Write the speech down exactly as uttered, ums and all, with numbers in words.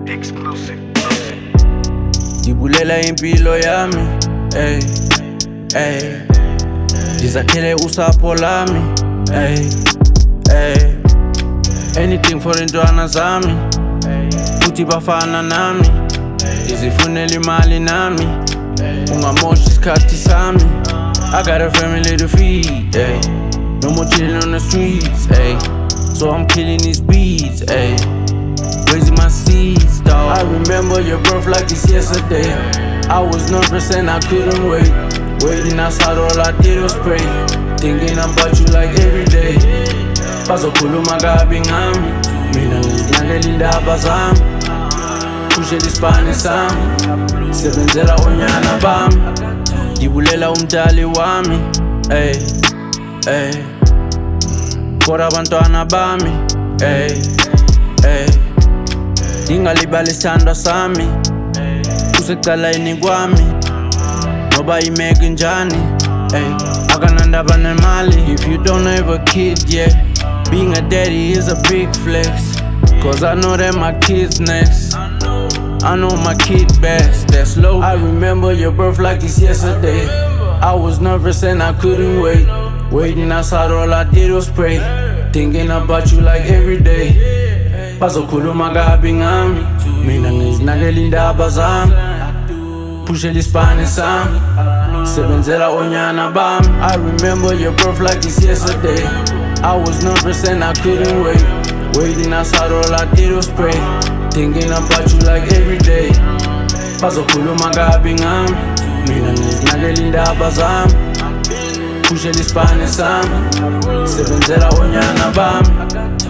Exclusive. Ngibulela impilo yami, ey, ey. Ngizakhele usapho lami, ey, ey. Anything for intwana zami, futhi bafana nami. Ngizifunela imali nami, ungamosha isikhathi sami. I got a family to feed, ey. No more chilling on the streets, ey. So I'm killing these beats, ey. Raising my seeds, dawg. I remember your birth like it's yesterday. I was nervous and I couldn't wait. Waiting outside, all I did was pray. Thinking about you like every day. Bazokhuluma kabi ngami, mina ngizinakela indaba zami. Pushela isibani sami, sebenzela onyana bami. Ngibulela umdali wami, ey, ey. For abantwana bami, ey, ey. Ngingalibali isithandwa sami, kusecaleni kwami. Noba imeke njani, ey, akanandaba nemali. If you don't have a kid yet, being a daddy is a big flex. Cause I know that my kid's next. I know my kid best, that's low. I remember your birth like it's yesterday. I was nervous and I couldn't wait. Waiting outside, all I did was pray. Thinking about you like every day. Bazokhuluma kabi ngami, mina ngizinakela indaba zami. Pushela isibani sami, sebenzela onyana bami. I remember your birth like it's yesterday. I was nervous and I couldn't wait. Waiting outside, all I did was pray. Thinking about you like every day. Bazokhuluma kabi ngami, mina ngizinakela indaba zami. Pushela isibani sami, sebenzela onyana bami.